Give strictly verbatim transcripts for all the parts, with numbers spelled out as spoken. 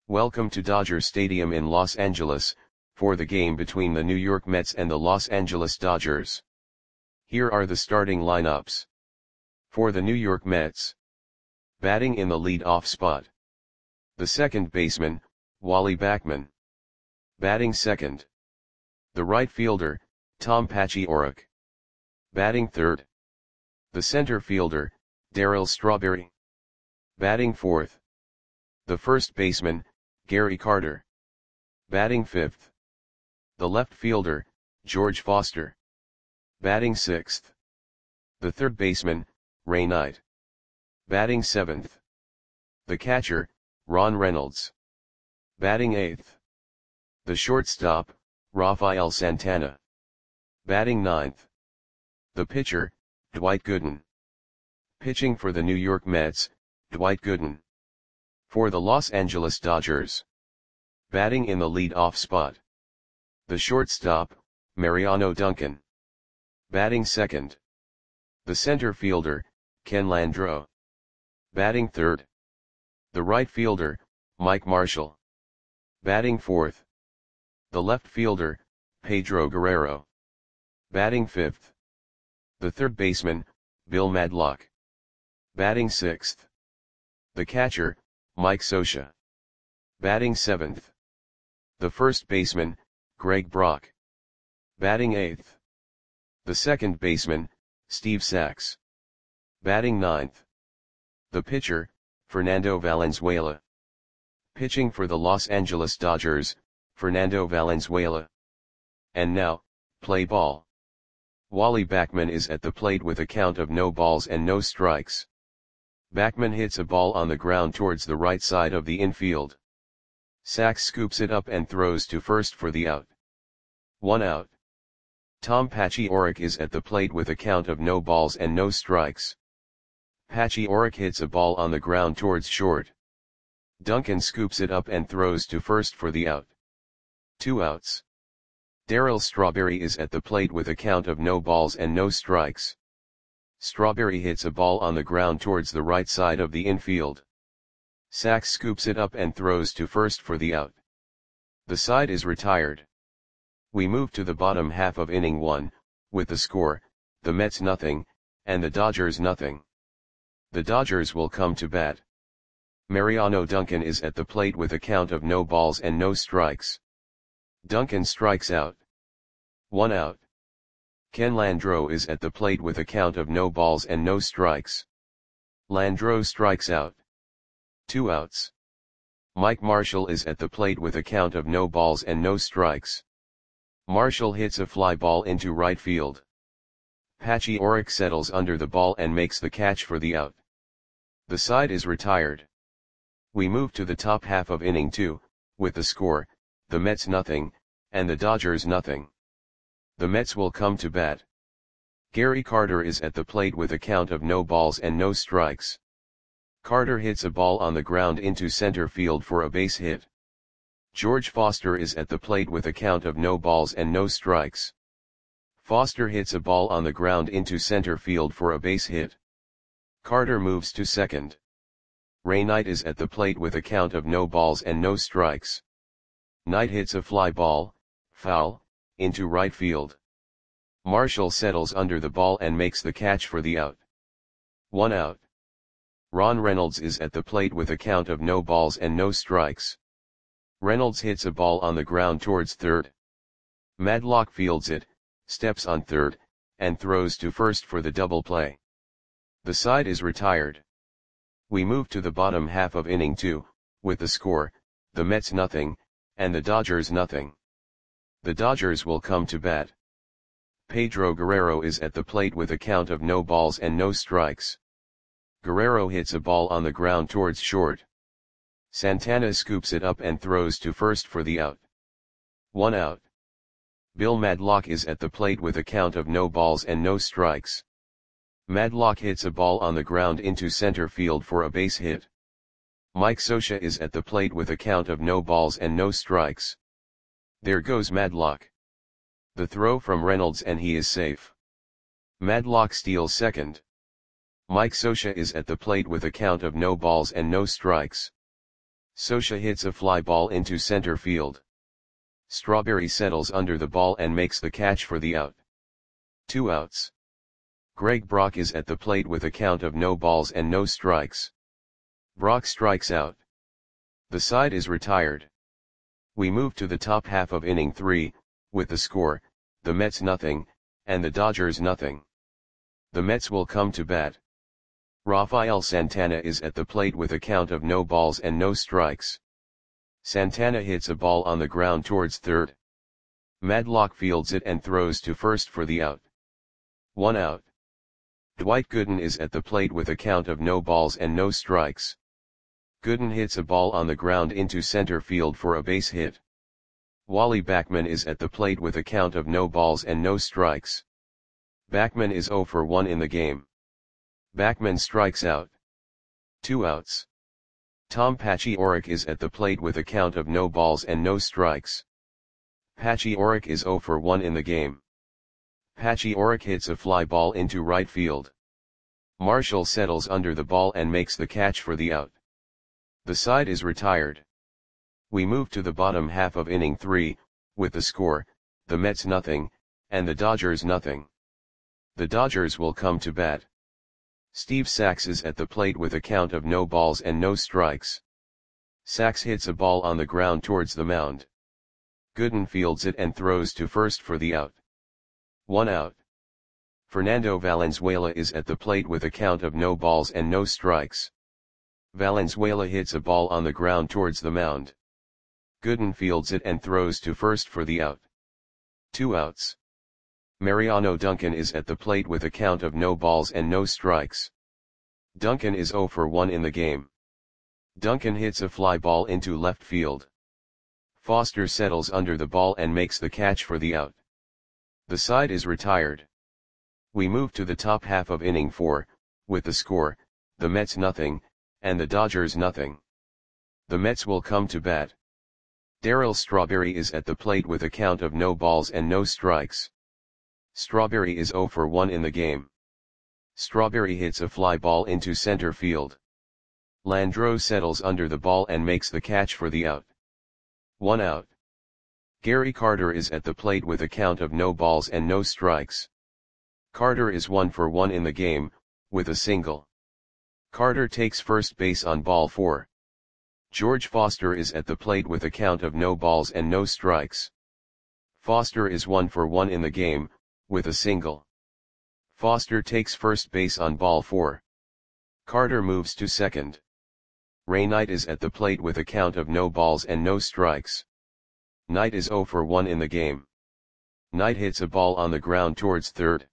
Welcome to Dodger Stadium in Los Angeles, for the game between the New York Mets and the Los Angeles Dodgers. Here are the starting lineups. For the New York Mets. Batting in the lead-off spot. The second baseman, Wally Backman. Batting second. The right fielder, Tom Paciorek. Batting third. The center fielder, Darryl Strawberry. Batting fourth. The first baseman, Gary Carter. Batting fifth. The left fielder, George Foster. Batting sixth. The third baseman, Ray Knight. Batting seventh. The catcher, Ron Reynolds. Batting eighth. The shortstop, Rafael Santana. Batting ninth. The pitcher, Dwight Gooden. Pitching for the New York Mets, Dwight Gooden. For the Los Angeles Dodgers. Batting in the lead-off spot. The shortstop, Mariano Duncan. Batting second. The center fielder, Ken Landreaux. Batting third. The right fielder, Mike Marshall. Batting fourth. The left fielder, Pedro Guerrero. Batting fifth. The third baseman, Bill Madlock. Batting sixth. The catcher, Mike Scioscia. Batting seventh. The first baseman, Greg Brock. Batting eighth. The second baseman, Steve Sax. Batting ninth. The pitcher, Fernando Valenzuela. Pitching for the Los Angeles Dodgers, Fernando Valenzuela. And now, play ball. Wally Backman is at the plate with a count of no balls and no strikes. Backman hits a ball on the ground towards the right side of the infield. Sax scoops it up and throws to first for the out. One out. Tom Paciorek is at the plate with a count of no balls and no strikes. Paciorek hits a ball on the ground towards short. Duncan scoops it up and throws to first for the out. Two outs. Darryl Strawberry is at the plate with a count of no balls and no strikes. Strawberry hits a ball on the ground towards the right side of the infield. Sax scoops it up and throws to first for the out. The side is retired. We move to the bottom half of inning one, with the score, the Mets nothing, and the Dodgers nothing. The Dodgers will come to bat. Mariano Duncan is at the plate with a count of no balls and no strikes. Duncan strikes out. One out. Ken Landreaux is at the plate with a count of no balls and no strikes. Landreaux strikes out. Two outs. Mike Marshall is at the plate with a count of no balls and no strikes. Marshall hits a fly ball into right field. Paciorek settles under the ball and makes the catch for the out. The side is retired. We move to the top half of inning two, with the score, the Mets nothing, and the Dodgers nothing. The Mets will come to bat. Gary Carter is at the plate with a count of no balls and no strikes. Carter hits a ball on the ground into center field for a base hit. George Foster is at the plate with a count of no balls and no strikes. Foster hits a ball on the ground into center field for a base hit. Carter moves to second. Ray Knight is at the plate with a count of no balls and no strikes. Knight hits a fly ball, foul, into right field. Marshall settles under the ball and makes the catch for the out. One out. Ron Reynolds is at the plate with a count of no balls and no strikes. Reynolds hits a ball on the ground towards third. Madlock fields it, steps on third, and throws to first for the double play. The side is retired. We move to the bottom half of inning two, with the score, the Mets nothing, and the Dodgers nothing. The Dodgers will come to bat. Pedro Guerrero is at the plate with a count of no balls and no strikes. Guerrero hits a ball on the ground towards short. Santana scoops it up and throws to first for the out. One out. Bill Madlock is at the plate with a count of no balls and no strikes. Madlock hits a ball on the ground into center field for a base hit. Mike Scioscia is at the plate with a count of no balls and no strikes. There goes Madlock. The throw from Reynolds and he is safe. Madlock steals second. Mike Scioscia is at the plate with a count of no balls and no strikes. Scioscia hits a fly ball into center field. Strawberry settles under the ball and makes the catch for the out. Two outs. Greg Brock is at the plate with a count of no balls and no strikes. Brock strikes out. The side is retired. We move to the top half of inning three, with the score, the Mets nothing, and the Dodgers nothing. The Mets will come to bat. Rafael Santana is at the plate with a count of no balls and no strikes. Santana hits a ball on the ground towards third. Madlock fields it and throws to first for the out. One out. Dwight Gooden is at the plate with a count of no balls and no strikes. Gooden hits a ball on the ground into center field for a base hit. Wally Backman is at the plate with a count of no balls and no strikes. Backman is oh for one in the game. Backman strikes out. Two outs. Tom Paciorek is at the plate with a count of no balls and no strikes. Paciorek is oh for one in the game. Paciorek hits a fly ball into right field. Marshall settles under the ball and makes the catch for the out. The side is retired. We move to the bottom half of inning three, with the score, the Mets nothing, and the Dodgers nothing. The Dodgers will come to bat. Steve Sax is at the plate with a count of no balls and no strikes. Sax hits a ball on the ground towards the mound. Gooden fields it and throws to first for the out. One out. Fernando Valenzuela is at the plate with a count of no balls and no strikes. Valenzuela hits a ball on the ground towards the mound. Gooden fields it and throws to first for the out. Two outs. Mariano Duncan is at the plate with a count of no balls and no strikes. Duncan is oh for one in the game. Duncan hits a fly ball into left field. Foster settles under the ball and makes the catch for the out. The side is retired. We move to the top half of inning four, with the score, the Mets nothing, and the Dodgers nothing. The Mets will come to bat. Darryl Strawberry is at the plate with a count of no balls and no strikes. Strawberry is oh for one in the game. Strawberry hits a fly ball into center field. Landreau settles under the ball and makes the catch for the out. One out. Gary Carter is at the plate with a count of no balls and no strikes. Carter is one for one in the game, with a single. Carter takes first base on ball four. George Foster is at the plate with a count of no balls and no strikes. Foster is one for one in the game, with a single. Foster takes first base on ball four. Carter moves to second. Ray Knight is at the plate with a count of no balls and no strikes. Knight is oh for one in the game. Knight hits a ball on the ground towards third.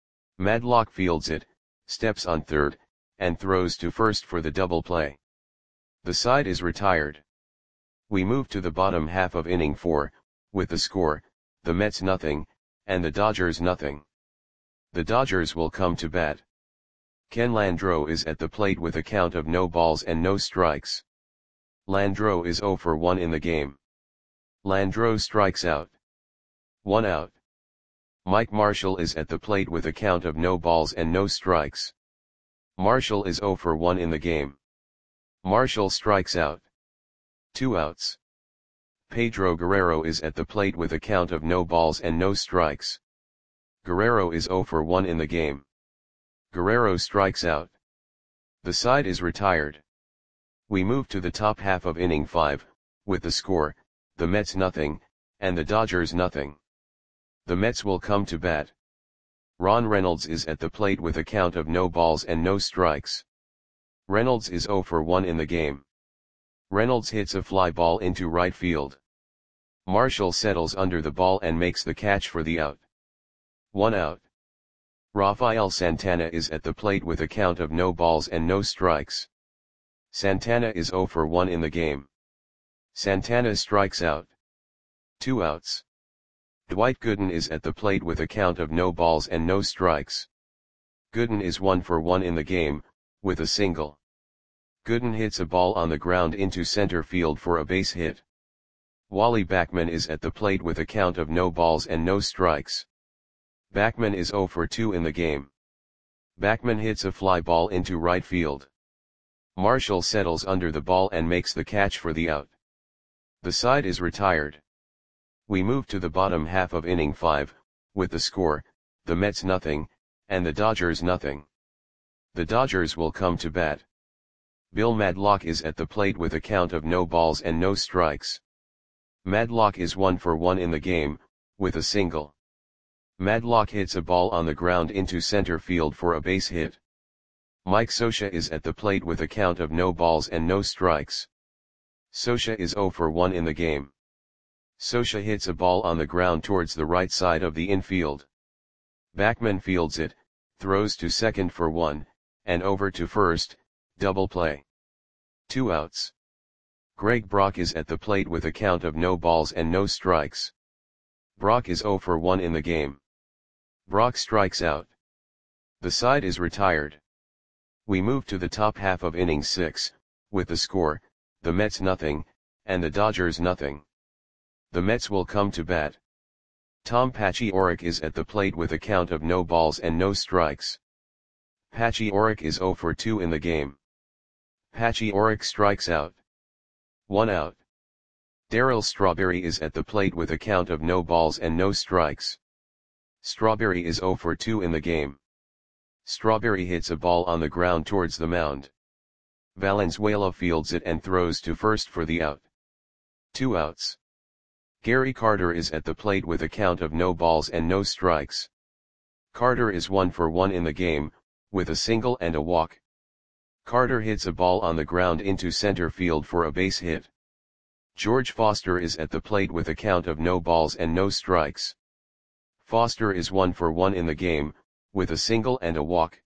Madlock fields it, steps on third, and throws to first for the double play. The side is retired. We move to the bottom half of inning four, with the score, the Mets nothing, and the Dodgers nothing. The Dodgers will come to bat. Ken Landreau is at the plate with a count of no balls and no strikes. Landreau is oh for one in the game. Landreau strikes out. One out. Mike Marshall is at the plate with a count of no balls and no strikes. Marshall is oh for one in the game. Marshall strikes out. Two outs. Pedro Guerrero is at the plate with a count of no balls and no strikes. Guerrero is oh for one in the game. Guerrero strikes out. The side is retired. We move to the top half of inning five, with the score, the Mets nothing, and the Dodgers nothing. The Mets will come to bat. Ron Reynolds is at the plate with a count of no balls and no strikes. Reynolds is oh for one in the game. Reynolds hits a fly ball into right field. Marshall settles under the ball and makes the catch for the out. One out. Rafael Santana is at the plate with a count of no balls and no strikes. Santana is oh for one in the game. Santana strikes out. Two outs. Dwight Gooden is at the plate with a count of no balls and no strikes. Gooden is one for one in the game, with a single. Gooden hits a ball on the ground into center field for a base hit. Wally Backman is at the plate with a count of no balls and no strikes. Backman is oh for two in the game. Backman hits a fly ball into right field. Marshall settles under the ball and makes the catch for the out. The side is retired. We move to the bottom half of inning five, with the score, the Mets nothing, and the Dodgers nothing. The Dodgers will come to bat. Bill Madlock is at the plate with a count of no balls and no strikes. Madlock is one for one in the game, with a single. Madlock hits a ball on the ground into center field for a base hit. Mike Scioscia is at the plate with a count of no balls and no strikes. Scioscia is zero for one in the game. Scioscia hits a ball on the ground towards the right side of the infield. Backman fields it, throws to second for one, and over to first, double play. Two outs. Greg Brock is at the plate with a count of no balls and no strikes. Brock is zero for one in the game. Brock strikes out. The side is retired. We move to the top half of inning six, with the score, the Mets nothing, and the Dodgers nothing. The Mets will come to bat. Tom Paciorek is at the plate with a count of no balls and no strikes. Paciorek is zero for two in the game. Paciorek strikes out. One out. Darryl Strawberry is at the plate with a count of no balls and no strikes. Strawberry is zero for two in the game. Strawberry hits a ball on the ground towards the mound. Valenzuela fields it and throws to first for the out. Two outs. Gary Carter is at the plate with a count of no balls and no strikes. Carter is one for one in the game, with a single and a walk. Carter hits a ball on the ground into center field for a base hit. George Foster is at the plate with a count of no balls and no strikes. Foster is one for one in the game, with a single and a walk.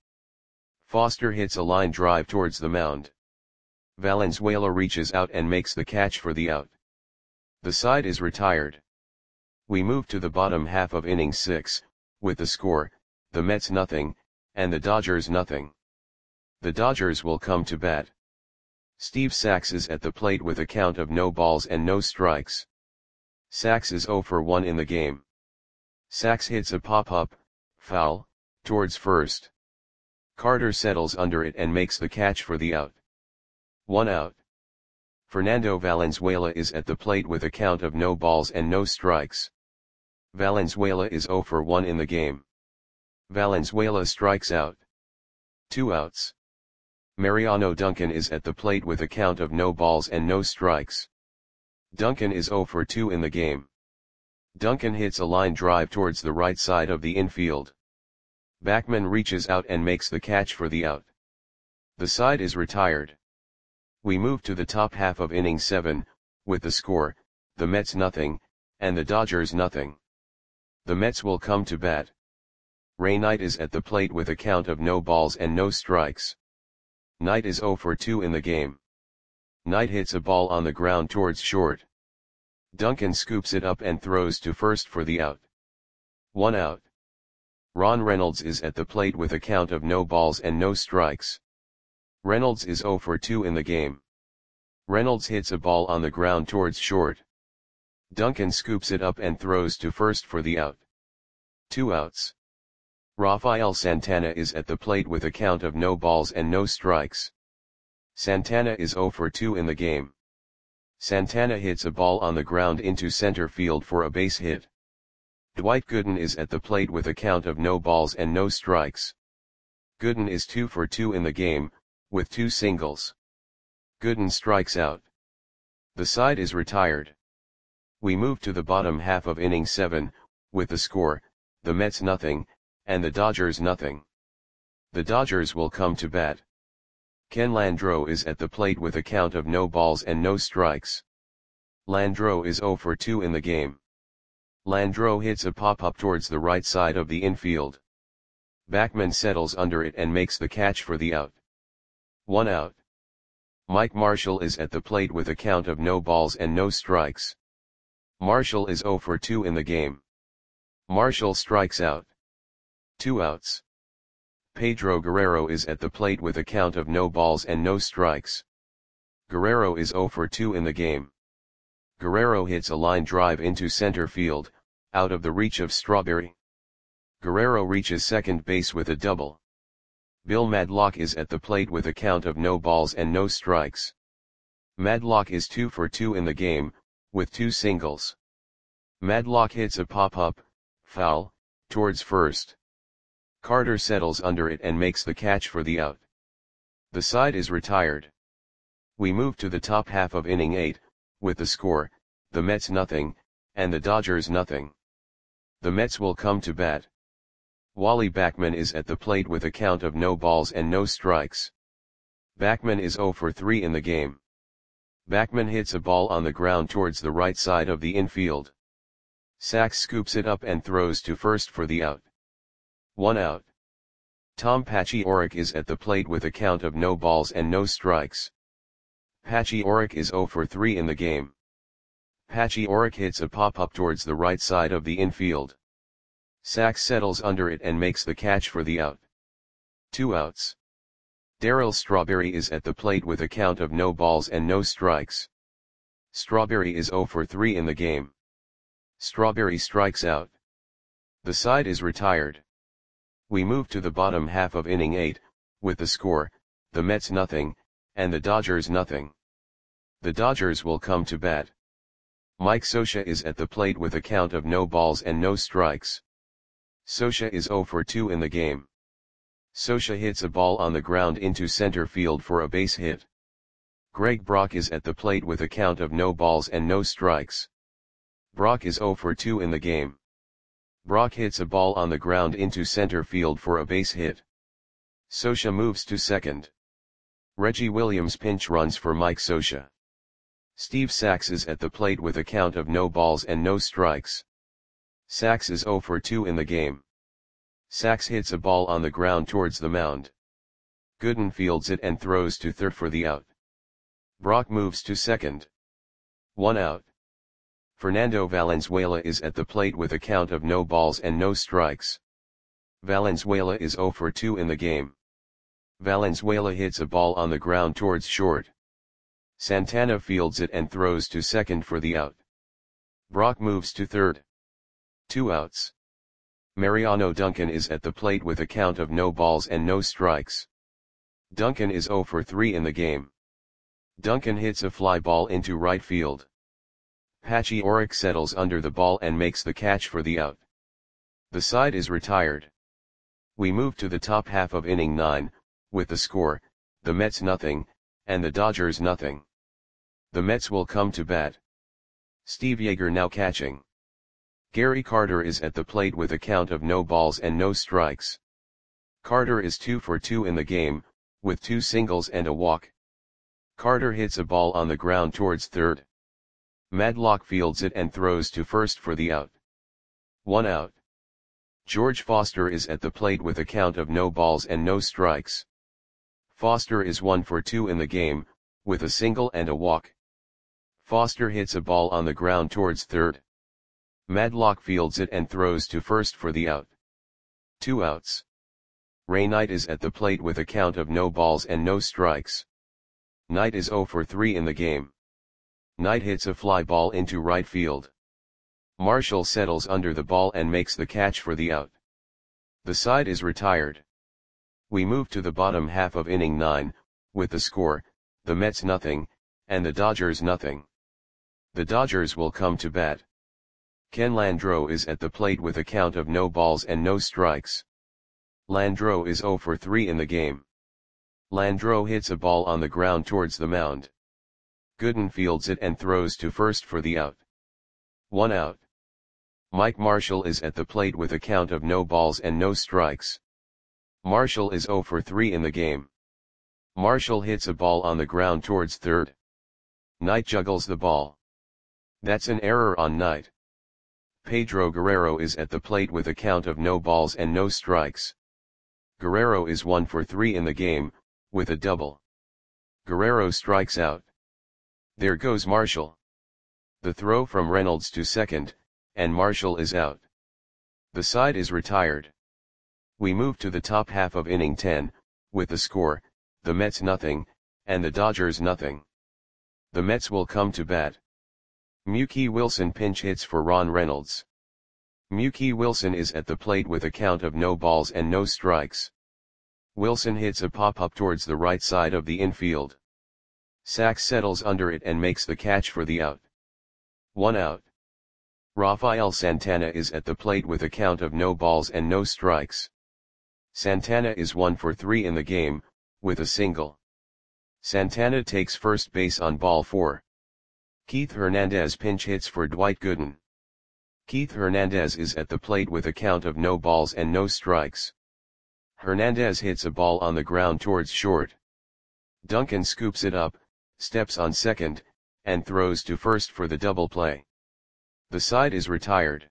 Foster hits a line drive towards the mound. Valenzuela reaches out and makes the catch for the out. The side is retired. We move to the bottom half of inning six, with the score, the Mets nothing, and the Dodgers nothing. The Dodgers will come to bat. Steve Sax is at the plate with a count of no balls and no strikes. Sax is zero for one in the game. Sax hits a pop-up, foul, towards first. Carter settles under it and makes the catch for the out. One out. Fernando Valenzuela is at the plate with a count of no balls and no strikes. Valenzuela is zero for one in the game. Valenzuela strikes out. Two outs. Mariano Duncan is at the plate with a count of no balls and no strikes. Duncan is zero for two in the game. Duncan hits a line drive towards the right side of the infield. Backman reaches out and makes the catch for the out. The side is retired. We move to the top half of inning seven, with the score, the Mets nothing, and the Dodgers nothing. The Mets will come to bat. Ray Knight is at the plate with a count of no balls and no strikes. Knight is zero for two in the game. Knight hits a ball on the ground towards short. Duncan scoops it up and throws to first for the out. One out. Ron Reynolds is at the plate with a count of no balls and no strikes. Reynolds is zero for two in the game. Reynolds hits a ball on the ground towards short. Duncan scoops it up and throws to first for the out. Two outs. Rafael Santana is at the plate with a count of no balls and no strikes. Santana is zero for two in the game. Santana hits a ball on the ground into center field for a base hit. Dwight Gooden is at the plate with a count of no balls and no strikes. Gooden is two for two in the game, with two singles. Gooden strikes out. The side is retired. We move to the bottom half of inning seven, with the score, the Mets nothing, and the Dodgers nothing. The Dodgers will come to bat. Ken Landreau is at the plate with a count of no balls and no strikes. Landreau is zero for two in the game. Landreau hits a pop-up towards the right side of the infield. Backman settles under it and makes the catch for the out. One out. Mike Marshall is at the plate with a count of no balls and no strikes. Marshall is zero for two in the game. Marshall strikes out. Two outs. Pedro Guerrero is at the plate with a count of no balls and no strikes. Guerrero is zero for two in the game. Guerrero hits a line drive into center field, out of the reach of Strawberry. Guerrero reaches second base with a double. Bill Madlock is at the plate with a count of no balls and no strikes. Madlock is two for two in the game, with two singles. Madlock hits a pop-up, foul, towards first. Carter settles under it and makes the catch for the out. The side is retired. We move to the top half of inning eight, with the score, the Mets nothing, and the Dodgers nothing. The Mets will come to bat. Wally Backman is at the plate with a count of no balls and no strikes. Backman is zero for three in the game. Backman hits a ball on the ground towards the right side of the infield. Sachs scoops it up and throws to first for the out. One out. Tom Paciorek is at the plate with a count of no balls and no strikes. Paciorek is zero for three in the game. Paciorek hits a pop-up towards the right side of the infield. Sachs settles under it and makes the catch for the out. Two outs. Darryl Strawberry is at the plate with a count of no balls and no strikes. Strawberry is zero for three in the game. Strawberry strikes out. The side is retired. We move to the bottom half of inning eight, with the score, the Mets nothing, and the Dodgers nothing. The Dodgers will come to bat. Mike Scioscia is at the plate with a count of no balls and no strikes. Scioscia is zero for two in the game. Scioscia hits a ball on the ground into center field for a base hit. Greg Brock is at the plate with a count of no balls and no strikes. Brock is zero for two in the game. Brock hits a ball on the ground into center field for a base hit. Scioscia moves to second. Reggie Williams pinch runs for Mike Scioscia. Steve Sachs is at the plate with a count of no balls and no strikes. Sachs is zero for two in the game. Sachs hits a ball on the ground towards the mound. Gooden fields it and throws to third for the out. Brock moves to second. One out. Fernando Valenzuela is at the plate with a count of no balls and no strikes. Valenzuela is zero for two in the game. Valenzuela hits a ball on the ground towards short. Santana fields it and throws to second for the out. Brock moves to third. Two outs. Mariano Duncan is at the plate with a count of no balls and no strikes. Duncan is zero for three in the game. Duncan hits a fly ball into right field. Paciorek settles under the ball and makes the catch for the out. The side is retired. We move to the top half of inning nine, with the score, the Mets nothing, and the Dodgers nothing. The Mets will come to bat. Steve Yeager now catching. Gary Carter is at the plate with a count of no balls and no strikes. Carter is two for two in the game, with two singles and a walk. Carter hits a ball on the ground towards third. Madlock fields it and throws to first for the out. One out. George Foster is at the plate with a count of no balls and no strikes. Foster is one for two in the game, with a single and a walk. Foster hits a ball on the ground towards third. Madlock fields it and throws to first for the out. Two outs. Ray Knight is at the plate with a count of no balls and no strikes. Knight is zero for three in the game. Knight hits a fly ball into right field. Marshall settles under the ball and makes the catch for the out. The side is retired. We move to the bottom half of inning nine, with the score, the Mets nothing, and the Dodgers nothing. The Dodgers will come to bat. Ken Landreau is at the plate with a count of no balls and no strikes. Landreau is zero for three in the game. Landreau hits a ball on the ground towards the mound. Gooden fields it and throws to first for the out. One out. Mike Marshall is at the plate with a count of no balls and no strikes. Marshall is zero for three in the game. Marshall hits a ball on the ground towards third. Knight juggles the ball. That's an error on Knight. Pedro Guerrero is at the plate with a count of no balls and no strikes. Guerrero is one for three in the game, with a double. Guerrero strikes out. There goes Marshall. The throw from Reynolds to second, and Marshall is out. The side is retired. We move to the top half of inning ten, with the score, the Mets nothing, and the Dodgers nothing. The Mets will come to bat. Mookie Wilson pinch hits for Ron Reynolds. Mookie Wilson is at the plate with a count of no balls and no strikes. Wilson hits a pop-up towards the right side of the infield. Sachs settles under it and makes the catch for the out. One out. Rafael Santana is at the plate with a count of no balls and no strikes. Santana is one for three in the game, with a single. Santana takes first base on ball four. Keith Hernandez pinch hits for Dwight Gooden. Keith Hernandez is at the plate with a count of no balls and no strikes. Hernandez hits a ball on the ground towards short. Duncan scoops it up, steps on second, and throws to first for the double play. The side is retired.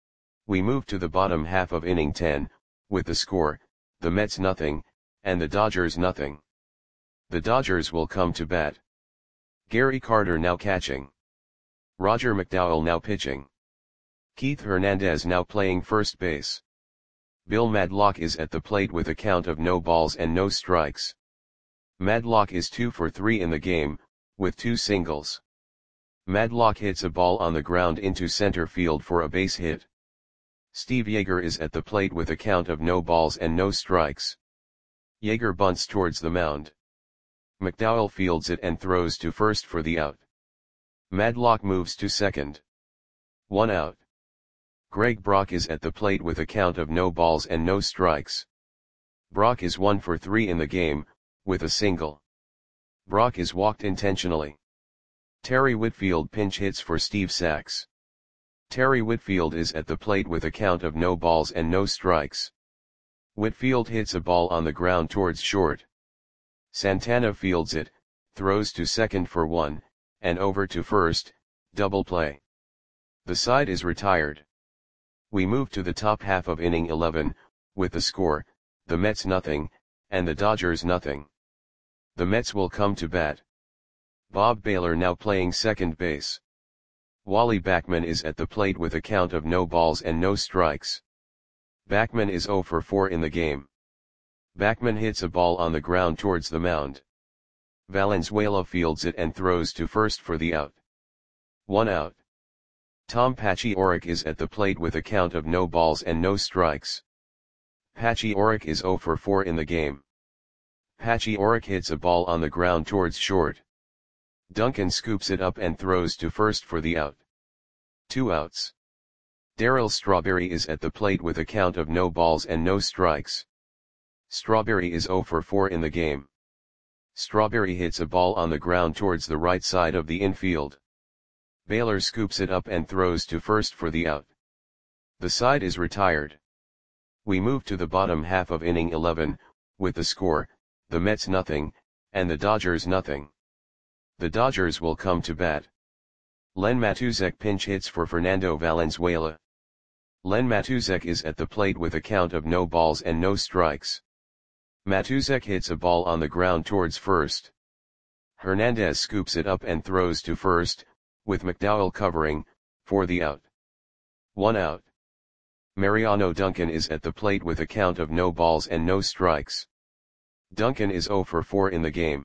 We move to the bottom half of inning ten, with the score, the Mets nothing, and the Dodgers nothing. The Dodgers will come to bat. Gary Carter now catching. Roger McDowell now pitching. Keith Hernandez now playing first base. Bill Madlock is at the plate with a count of no balls and no strikes. Madlock is two for three in the game, with two singles. Madlock hits a ball on the ground into center field for a base hit. Steve Yeager is at the plate with a count of no balls and no strikes. Yeager bunts towards the mound. McDowell fields it and throws to first for the out. Madlock moves to second. One out. Greg Brock is at the plate with a count of no balls and no strikes. Brock is one for three in the game, with a single. Brock is walked intentionally. Terry Whitfield pinch hits for Steve Sachs. Terry Whitfield is at the plate with a count of no balls and no strikes. Whitfield hits a ball on the ground towards short. Santana fields it, throws to second for one, and over to first, double play. The side is retired. We move to the top half of inning eleven, with the score, the Mets nothing, and the Dodgers nothing. The Mets will come to bat. Bob Baylor now playing second base. Wally Backman is at the plate with a count of no balls and no strikes. Backman is zero for four in the game. Backman hits a ball on the ground towards the mound. Valenzuela fields it and throws to first for the out. One out. Tom Patchy Oric is at the plate with a count of no balls and no strikes. Patchy Oric is zero for four in the game. Patchy Oric hits a ball on the ground towards short. Duncan scoops it up and throws to first for the out. Two outs. Darryl Strawberry is at the plate with a count of no balls and no strikes. Strawberry is zero for four in the game. Strawberry hits a ball on the ground towards the right side of the infield. Baylor scoops it up and throws to first for the out. The side is retired. We move to the bottom half of inning eleven, with the score, the Mets nothing, and the Dodgers nothing. The Dodgers will come to bat. Len Matuzek pinch hits for Fernando Valenzuela. Len Matuzek is at the plate with a count of no balls and no strikes. Matuzek hits a ball on the ground towards first. Hernandez scoops it up and throws to first, with McDowell covering, for the out. One out. Mariano Duncan is at the plate with a count of no balls and no strikes. Duncan is zero for four in the game.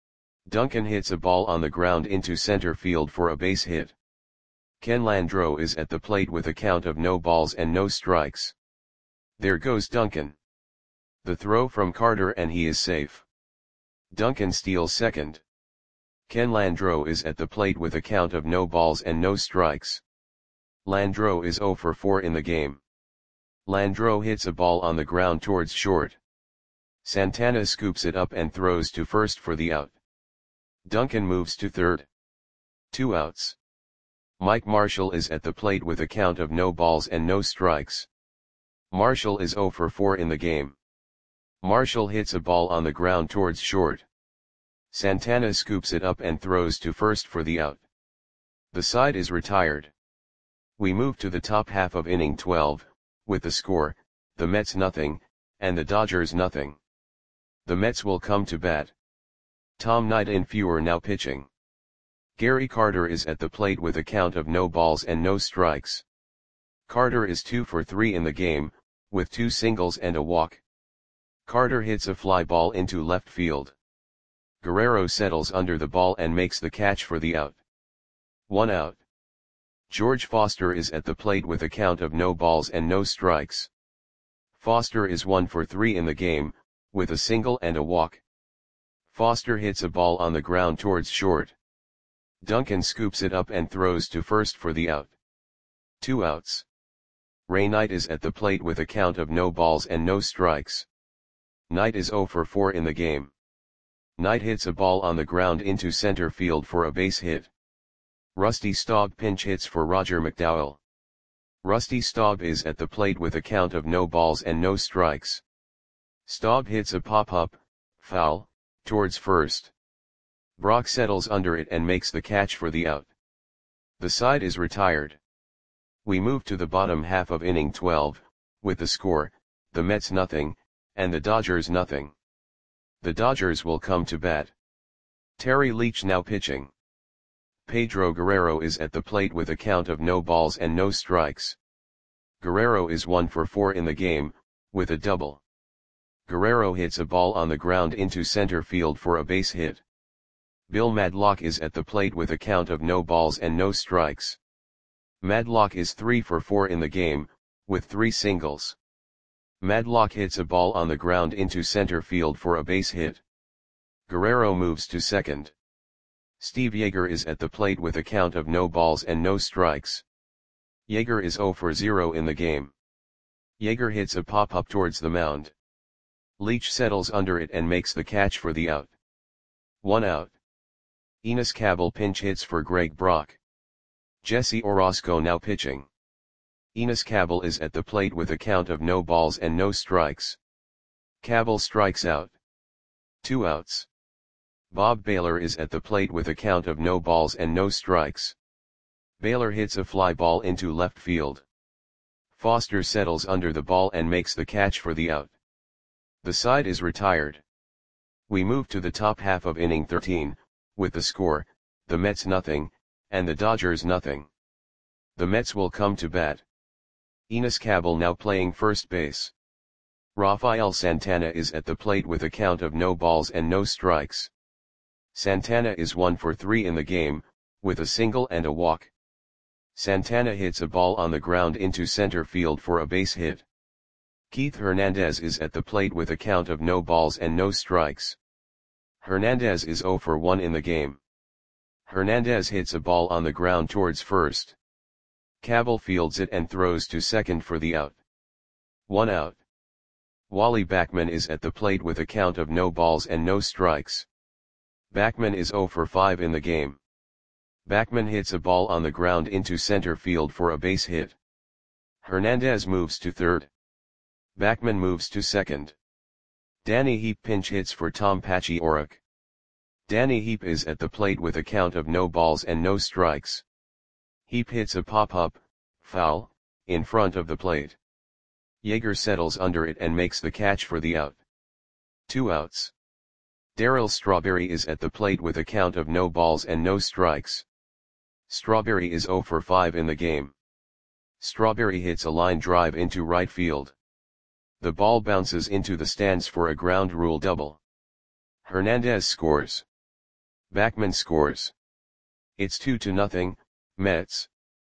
Duncan hits a ball on the ground into center field for a base hit. Ken Landreau is at the plate with a count of no balls and no strikes. There goes Duncan. The throw from Carter and he is safe. Duncan steals second. Ken Landreau is at the plate with a count of no balls and no strikes. Landreau is zero for four in the game. Landreau hits a ball on the ground towards short. Santana scoops it up and throws to first for the out. Duncan moves to third. Two outs. Mike Marshall is at the plate with a count of no balls and no strikes. Marshall is zero for four in the game. Marshall hits a ball on the ground towards short. Santana scoops it up and throws to first for the out. The side is retired. We move to the top half of inning twelve, with the score, the Mets nothing, and the Dodgers nothing. The Mets will come to bat. Tom Knight-Infewer now pitching. Gary Carter is at the plate with a count of no balls and no strikes. Carter is two for three in the game, with two singles and a walk. Carter hits a fly ball into left field. Guerrero settles under the ball and makes the catch for the out. One out. George Foster is at the plate with a count of no balls and no strikes. Foster is one for three in the game, with a single and a walk. Foster hits a ball on the ground towards short. Duncan scoops it up and throws to first for the out. Two outs. Ray Knight is at the plate with a count of no balls and no strikes. Knight is zero for four in the game. Knight hits a ball on the ground into center field for a base hit. Rusty Staub pinch hits for Roger McDowell. Rusty Staub is at the plate with a count of no balls and no strikes. Staub hits a pop-up, foul, towards first. Brock settles under it and makes the catch for the out. The side is retired. We move to the bottom half of inning twelve, with the score, the Mets nothing, and the Dodgers nothing. The Dodgers will come to bat. Terry Leach now pitching. Pedro Guerrero is at the plate with a count of no balls and no strikes. Guerrero is one for four in the game, with a double. Guerrero hits a ball on the ground into center field for a base hit. Bill Madlock is at the plate with a count of no balls and no strikes. Madlock is three for four in the game, with three singles. Madlock hits a ball on the ground into center field for a base hit. Guerrero moves to second. Steve Yeager is at the plate with a count of no balls and no strikes. Yeager is zero for zero in the game. Yeager hits a pop-up towards the mound. Leach settles under it and makes the catch for the out. One out. Enos Cabell pinch hits for Greg Brock. Jesse Orosco now pitching. Enos Cabell is at the plate with a count of no balls and no strikes. Cabell strikes out. Two outs. Bob Baylor is at the plate with a count of no balls and no strikes. Baylor hits a fly ball into left field. Foster settles under the ball and makes the catch for the out. The side is retired. We move to the top half of inning thirteen, with the score, the Mets nothing, and the Dodgers nothing. The Mets will come to bat. Enos Cabell now playing first base. Rafael Santana is at the plate with a count of no balls and no strikes. Santana is one for three in the game, with a single and a walk. Santana hits a ball on the ground into center field for a base hit. Keith Hernandez is at the plate with a count of no balls and no strikes. Hernandez is zero for one in the game. Hernandez hits a ball on the ground towards first. Cabell fields it and throws to second for the out. One out. Wally Backman is at the plate with a count of no balls and no strikes. Backman is zero for five in the game. Backman hits a ball on the ground into center field for a base hit. Hernandez moves to third. Backman moves to second. Danny Heap pinch hits for Tom Paciorek. Danny Heap is at the plate with a count of no balls and no strikes. Heap hits a pop-up, foul, in front of the plate. Yeager settles under it and makes the catch for the out. Two outs. Darryl Strawberry is at the plate with a count of no balls and no strikes. Strawberry is zero for five in the game. Strawberry hits a line drive into right field. The ball bounces into the stands for a ground rule double. Hernandez scores. Backman scores. It's two to nothing, Mets.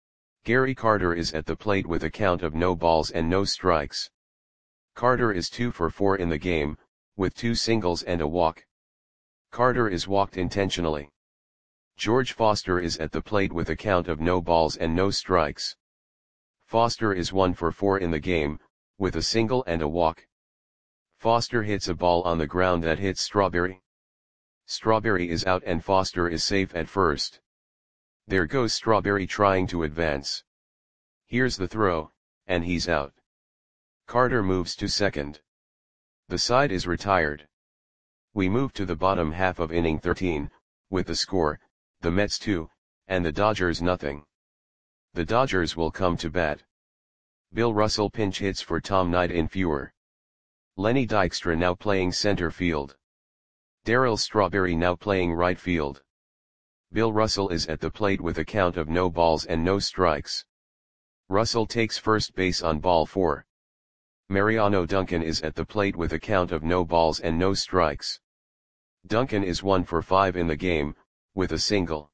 Gary Carter is at the plate with a count of no balls and no strikes. Carter is two for four in the game, with two singles and a walk. Carter is walked intentionally. George Foster is at the plate with a count of no balls and no strikes. Foster is one for four in the game, with a single and a walk. Foster hits a ball on the ground that hits Strawberry. Strawberry is out and Foster is safe at first. There goes Strawberry trying to advance. Here's the throw, and he's out. Carter moves to second. The side is retired. We move to the bottom half of inning thirteen, with the score, the Mets two, and the Dodgers nothing. The Dodgers will come to bat. Bill Russell pinch hits for Tom Knight in fewer. Lenny Dykstra now playing center field. Darryl Strawberry now playing right field. Bill Russell is at the plate with a count of no balls and no strikes. Russell takes first base on ball four. Mariano Duncan is at the plate with a count of no balls and no strikes. Duncan is one for five in the game, with a single.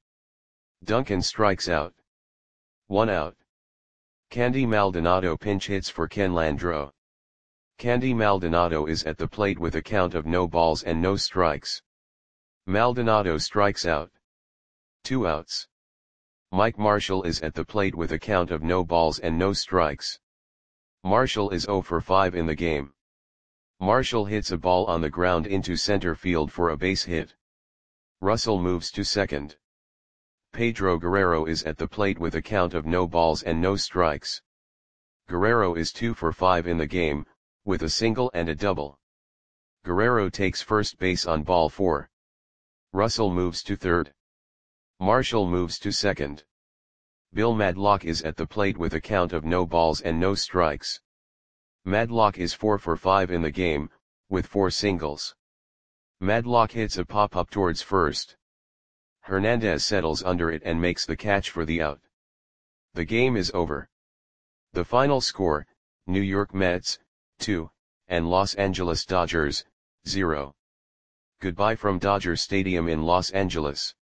Duncan strikes out. One out. Candy Maldonado pinch hits for Ken Landreau. Candy Maldonado is at the plate with a count of no balls and no strikes. Maldonado strikes out. Two outs. Mike Marshall is at the plate with a count of no balls and no strikes. Marshall is zero for five in the game. Marshall hits a ball on the ground into center field for a base hit. Russell moves to second. Pedro Guerrero is at the plate with a count of no balls and no strikes. Guerrero is two for five in the game, with a single and a double. Guerrero takes first base on ball four. Russell moves to third. Marshall moves to second. Bill Madlock is at the plate with a count of no balls and no strikes. Madlock is four for five in the game, with four singles. Madlock hits a pop-up towards first. Hernandez settles under it and makes the catch for the out. The game is over. The final score, New York Mets, two, and Los Angeles Dodgers, zero. Goodbye from Dodger Stadium in Los Angeles.